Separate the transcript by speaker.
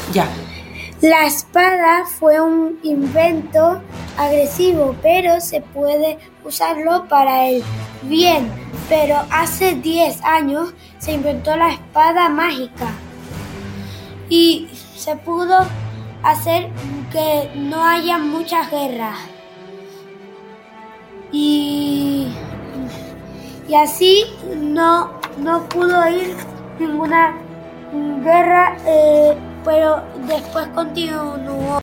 Speaker 1: Ya.
Speaker 2: La espada fue un invento agresivo, pero se puede usarlo para el bien. Pero hace 10 años se inventó la espada mágica y se pudo hacer que no haya muchas guerras. Y así no pudo ir ninguna guerra, pero después continuó.